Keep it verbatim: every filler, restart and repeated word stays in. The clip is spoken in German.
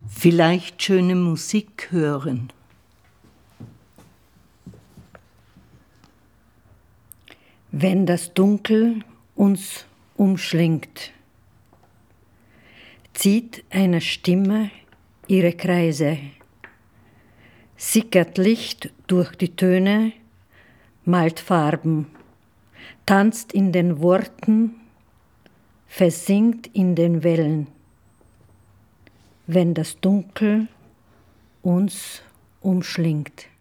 Vielleicht schöne Musik hören. Wenn das Dunkel uns umschlingt, zieht eine Stimme ihre Kreise, sickert Licht durch die Töne, malt Farben, tanzt in den Worten, versinkt in den Wellen. Wenn das Dunkel uns umschlingt.